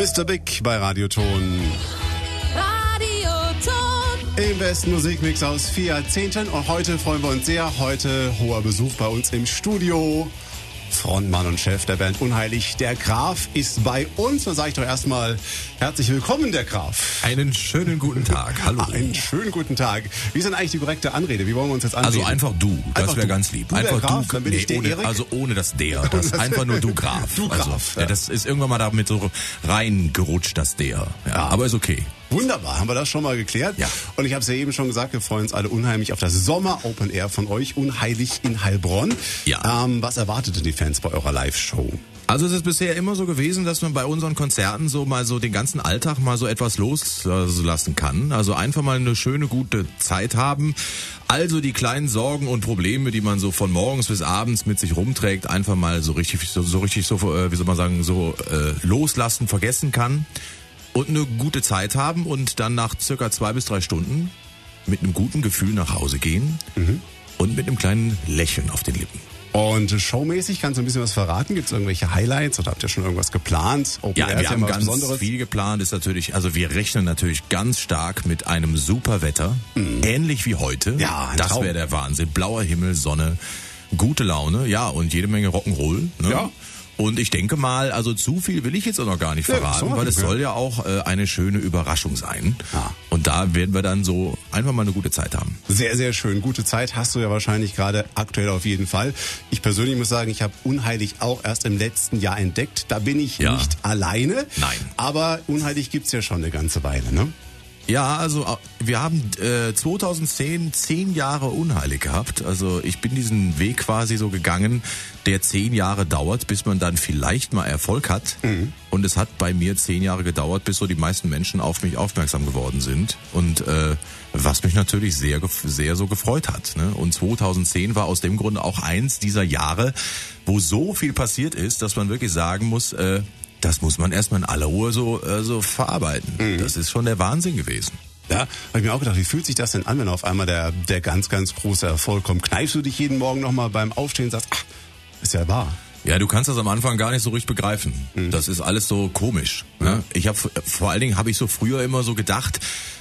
Mr. Big bei Radioton. Im besten Musikmix aus 4 Jahrzehnten. Und heute freuen wir uns sehr. Heute hoher Besuch bei uns im Studio. Frontmann und Chef der Band Unheilig, der Graf, ist bei uns. Dann sage ich doch erstmal herzlich willkommen, der Graf. Einen schönen guten Tag. Hallo. Einen schönen guten Tag. Wie ist denn eigentlich die korrekte Anrede? Wie wollen wir uns jetzt anreden? Also einfach du. Das wäre ganz lieb. Du einfach der Graf, du. dann bin ich der ohne, Erik. also ohne das der. Das einfach nur du Graf. Du Graf. Also, ja, das ist irgendwann mal damit so reingerutscht, das der. Ja, aber ist okay. Wunderbar, haben wir das schon mal geklärt. Ja. Und ich habe es ja eben schon gesagt, wir freuen uns alle unheimlich auf das Sommer Open Air von euch, Unheilig in Heilbronn. Ja. Was erwartet denn die Fans bei eurer Live-Show? Also es ist bisher immer so gewesen, dass man bei unseren Konzerten so mal so den ganzen Alltag mal so etwas loslassen kann. Also einfach mal eine schöne, gute Zeit haben. Also die kleinen Sorgen und Probleme, die man so von morgens bis abends mit sich rumträgt, einfach mal so richtig, wie soll man sagen, loslassen, vergessen kann. Und eine gute Zeit haben und dann nach circa 2 bis 3 Stunden mit einem guten Gefühl nach Hause gehen und mit einem kleinen Lächeln auf den Lippen. Und showmäßig kannst du ein bisschen was verraten? Gibt es irgendwelche Highlights oder habt ihr schon irgendwas geplant? Open Air wir haben ganz viel geplant. Ist natürlich, also wir rechnen natürlich ganz stark mit einem super Wetter, ähnlich wie heute. Ja, das wäre der Wahnsinn. Blauer Himmel, Sonne, gute Laune, ja, und jede Menge Rock'n'Roll. Ne? Ja. Und ich denke mal, also zu viel will ich jetzt auch noch gar nicht verraten, weil es soll ja auch eine schöne Überraschung sein. Ja. Und da werden wir dann so einfach mal eine gute Zeit haben. Sehr, sehr schön. Gute Zeit hast du ja wahrscheinlich gerade aktuell auf jeden Fall. Ich persönlich muss sagen, ich habe Unheilig auch erst im letzten Jahr entdeckt. Da bin ich nicht alleine. Nein. Aber Unheilig gibt's ja schon eine ganze Weile, ne? Ja, also wir haben 2010 10 Jahre Unheilig gehabt. Also ich bin diesen Weg quasi so gegangen, der 10 Jahre dauert, bis man dann vielleicht mal Erfolg hat. Und es hat bei mir 10 Jahre gedauert, bis so die meisten Menschen auf mich aufmerksam geworden sind. Und was mich natürlich sehr, sehr so gefreut hat. Ne? Und 2010 war aus dem Grunde auch eins dieser Jahre, wo so viel passiert ist, dass man wirklich sagen muss, das muss man erstmal in aller Ruhe so verarbeiten. Das ist schon der Wahnsinn gewesen. Ja, habe ich mir auch gedacht, wie fühlt sich das denn an, wenn auf einmal der ganz, ganz große Erfolg kommt? Kneifst du dich jeden Morgen nochmal beim Aufstehen und sagst, ach, ist ja wahr. Ja, du kannst das am Anfang gar nicht so richtig begreifen. Das ist alles so komisch. Ne? Vor allen Dingen habe ich so früher immer so gedacht,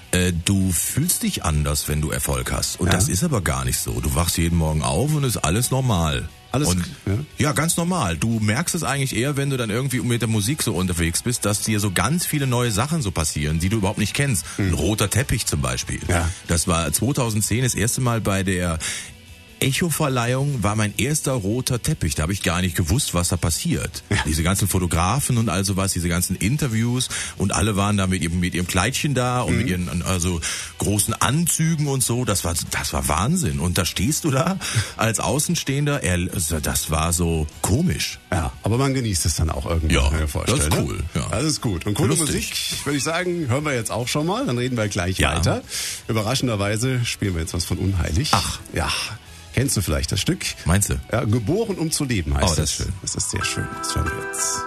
du fühlst dich anders, wenn du Erfolg hast. Und das ist aber gar nicht so. Du wachst jeden Morgen auf und ist alles normal. Ja, ganz normal. Du merkst es eigentlich eher, wenn du dann irgendwie mit der Musik so unterwegs bist, dass dir so ganz viele neue Sachen so passieren, die du überhaupt nicht kennst. Ein roter Teppich zum Beispiel. Ja. Das war 2010 das erste Mal bei der Echo-Verleihung, war mein erster roter Teppich. Da habe ich gar nicht gewusst, was da passiert. Ja. Diese ganzen Fotografen und all sowas, diese ganzen Interviews und alle waren da mit ihrem Kleidchen da und mit ihren großen Anzügen und so. Das war Wahnsinn. Und da stehst du da als Außenstehender. Das war so komisch. Ja, aber man genießt es dann auch irgendwie. Ja, kann ich mir vorstellen, das ist cool. Ja. Das ist gut. Und coole Musik, würde ich sagen, hören wir jetzt auch schon mal. Dann reden wir gleich weiter. Überraschenderweise spielen wir jetzt was von Unheilig. Ach. Ja. Kennst du vielleicht das Stück? Meinst du? Ja, Geboren um zu leben heißt es. Oh, das ist schön. Das ist sehr schön. Das hören wir jetzt.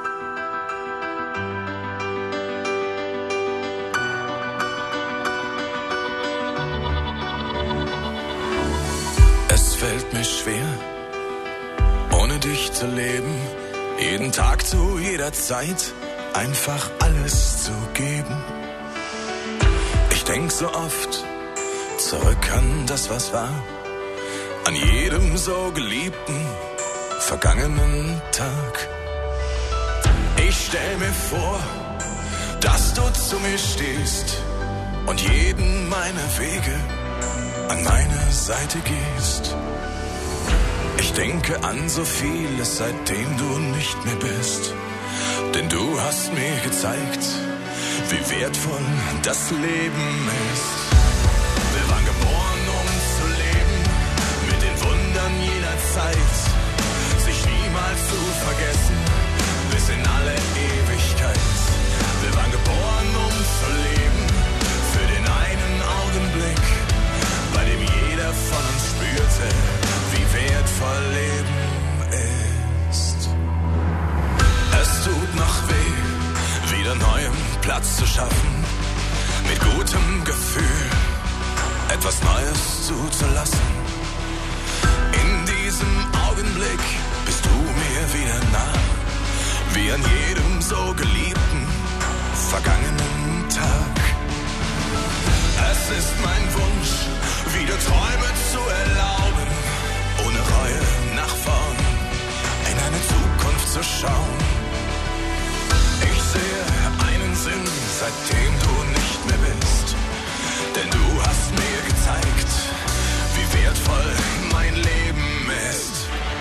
Es fällt mir schwer, ohne dich zu leben. Jeden Tag zu jeder Zeit einfach alles zu geben. Ich denk so oft zurück an das, was war. An jedem so geliebten, vergangenen Tag. Ich stell mir vor, dass du zu mir stehst und jeden meiner Wege an meine Seite gehst. Ich denke an so vieles, seitdem du nicht mehr bist. Denn du hast mir gezeigt, wie wertvoll das Leben ist. Wir waren geboren, um zu leben, mit den Wundern jener Zeit, sich niemals zu vergessen, bis in alle Ewigkeit. Wir waren geboren, um zu leben, für den einen Augenblick, bei dem jeder von uns spürte, wie wertvoll Leben ist. Es tut noch weh, wieder neuem Platz zu schaffen, mit gutem Gefühl etwas Neues zuzulassen. In diesem Augenblick bist du mir wieder nah, wie an jedem so Geliebten, vergangenen Tag. Es ist mein Wunsch, wieder Träume zu erlauben, ohne Reue nach vorn in eine Zukunft zu schauen. Ich sehe einen Sinn, seitdem du nicht mehr bist, denn du hast mir gezeigt, wie wertvoll mein Leben ist.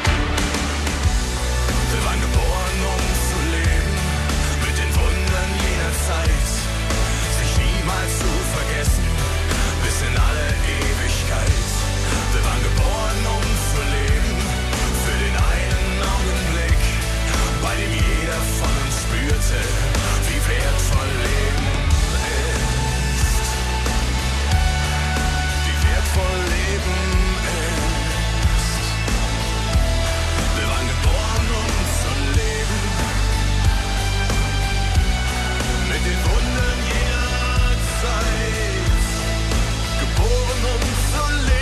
Wir waren geboren, um zu leben, mit den Wundern jener Zeit, sich niemals zu vergessen, bis in alle Ewigkeit. Wir waren geboren, um zu leben, für den einen Augenblick, bei dem jeder von uns spürte, wie wertvoll Leben ist. Wie wertvoll Leben ist. Wir waren geboren, um zu leben, mit den Wundern jener Zeit. Geboren, um zu leben.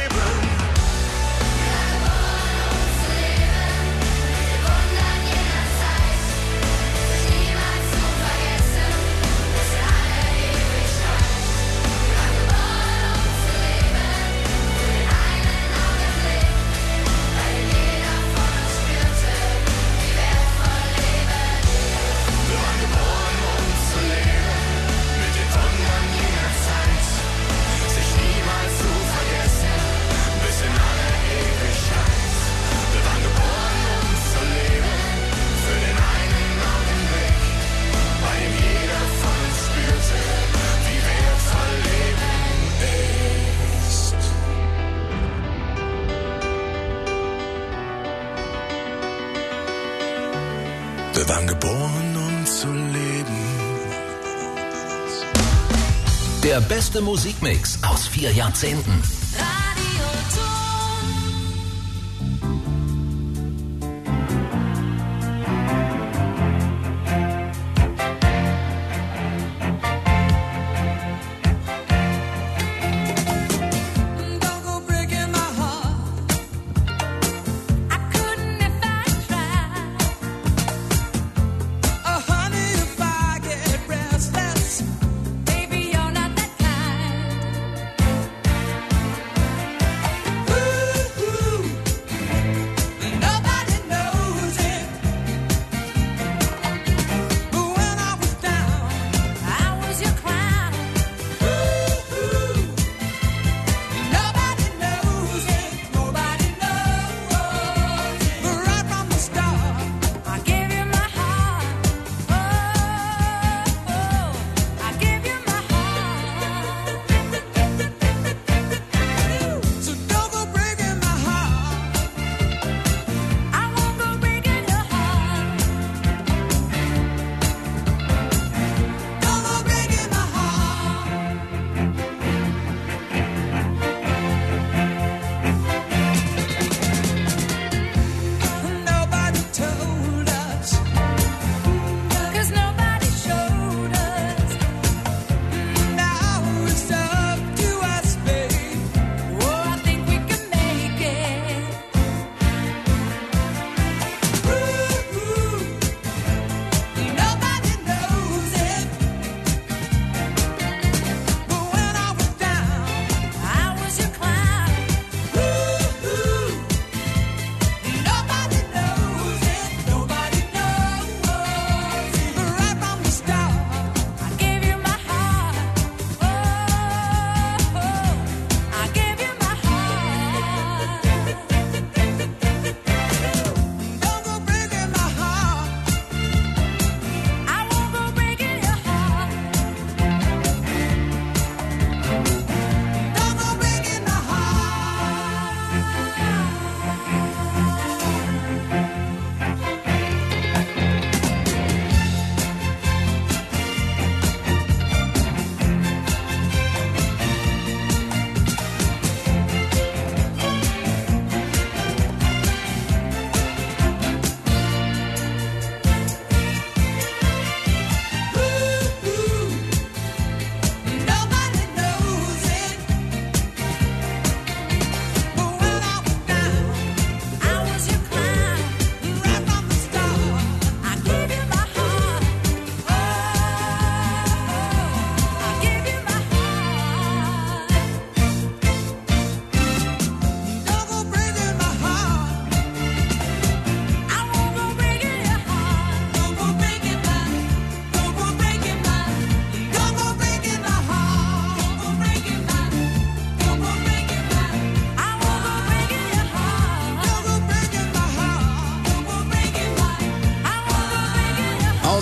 Wir waren geboren, um zu leben. Der beste Musikmix aus 4 Jahrzehnten. Baby, you're not that kind.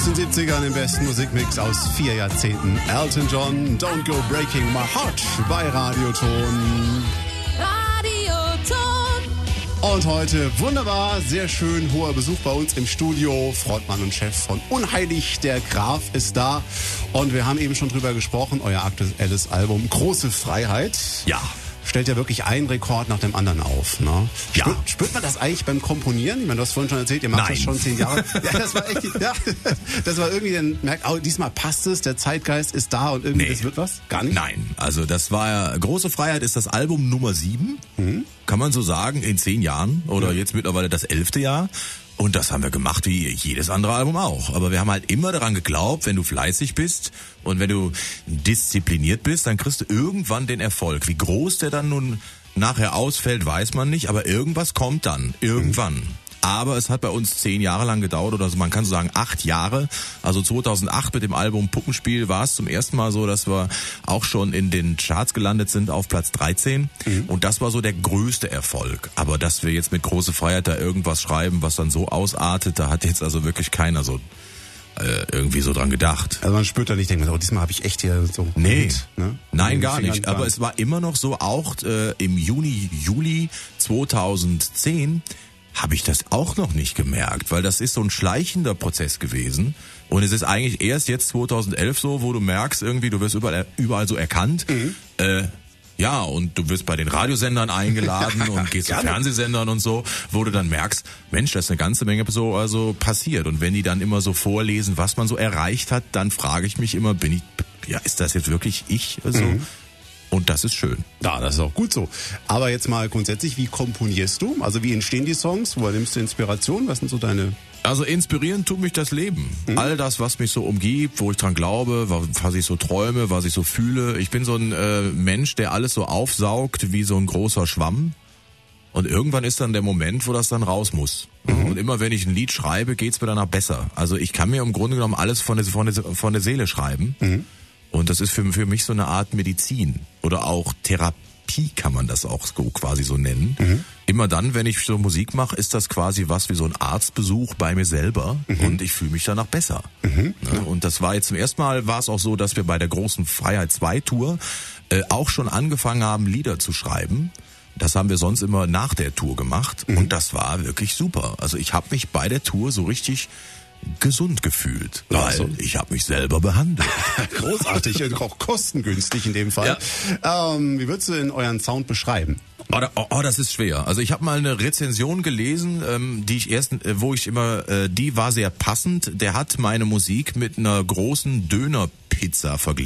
den 70ern im besten Musikmix aus 4 Jahrzehnten. Elton John, Don't Go Breaking My Heart bei Radioton. Und heute wunderbar, sehr schön, hoher Besuch bei uns im Studio. Frontmann und Chef von Unheilig, der Graf, ist da. Und wir haben eben schon drüber gesprochen, euer aktuelles Album Große Freiheit. Ja. Stellt ja wirklich einen Rekord nach dem anderen auf. Ne? Ja. Spürt man das eigentlich beim Komponieren? Ich meine, du hast vorhin schon erzählt, ihr macht das schon 10 Jahre. Ja, das war echt, ja, das war irgendwie, dann merkt, oh, diesmal passt es, der Zeitgeist ist da und irgendwie, das wird was? Gar nicht? Nein, also das war ja, Große Freiheit ist das Album Nummer 7, kann man so sagen, in 10 Jahren oder jetzt mittlerweile das 11. Jahr. Und das haben wir gemacht wie jedes andere Album auch. Aber wir haben halt immer daran geglaubt, wenn du fleißig bist und wenn du diszipliniert bist, dann kriegst du irgendwann den Erfolg. Wie groß der dann nun nachher ausfällt, weiß man nicht, aber irgendwas kommt dann. Irgendwann. Aber es hat bei uns 10 Jahre lang gedauert, oder man kann so sagen 8 Jahre. Also 2008 mit dem Album Puppenspiel war es zum ersten Mal so, dass wir auch schon in den Charts gelandet sind auf Platz 13. Und das war so der größte Erfolg. Aber dass wir jetzt mit Große Freiheit da irgendwas schreiben, was dann so ausartet, da hat jetzt also wirklich keiner so irgendwie so dran gedacht. Also man spürt da nicht, denkt man, oh, diesmal habe ich echt hier so... Nee, mit, ne? Nein, gar nicht. Aber es war immer noch so, auch im Juli 2010... habe ich das auch noch nicht gemerkt, weil das ist so ein schleichender Prozess gewesen und es ist eigentlich erst jetzt 2011 so, wo du merkst irgendwie, du wirst überall so erkannt, ja, und du wirst bei den Radiosendern eingeladen und gehst zu Fernsehsendern und so, wo du dann merkst, Mensch, da ist eine ganze Menge so also passiert und wenn die dann immer so vorlesen, was man so erreicht hat, dann frage ich mich immer, ist das jetzt wirklich ich so? Und das ist schön. Ja, das ist auch gut so. Aber jetzt mal grundsätzlich, wie komponierst du? Also wie entstehen die Songs? Woher nimmst du Inspiration? Was sind so deine... Also inspirieren tut mich das Leben. All das, was mich so umgibt, wo ich dran glaube, was ich so träume, was ich so fühle. Ich bin so ein Mensch, der alles so aufsaugt wie so ein großer Schwamm. Und irgendwann ist dann der Moment, wo das dann raus muss. Und immer wenn ich ein Lied schreibe, geht's mir danach besser. Also ich kann mir im Grunde genommen alles von der Seele schreiben. Und das ist für mich so eine Art Medizin oder auch Therapie kann man das auch so quasi so nennen. Immer dann, wenn ich so Musik mache, ist das quasi was wie so ein Arztbesuch bei mir selber und ich fühle mich danach besser. Und das war jetzt zum ersten Mal, war es auch so, dass wir bei der Großen Freiheit 2 Tour auch schon angefangen haben, Lieder zu schreiben. Das haben wir sonst immer nach der Tour gemacht und das war wirklich super. Also ich habe mich bei der Tour so richtig gesund gefühlt, weil ich habe mich selber behandelt. Großartig und auch kostengünstig in dem Fall. Ja. Wie würdest du denn euren Sound beschreiben? Oh, das ist schwer. Also ich habe mal eine Rezension gelesen, die war sehr passend. Der hat meine Musik mit einer großen Dönerpizza verglichen.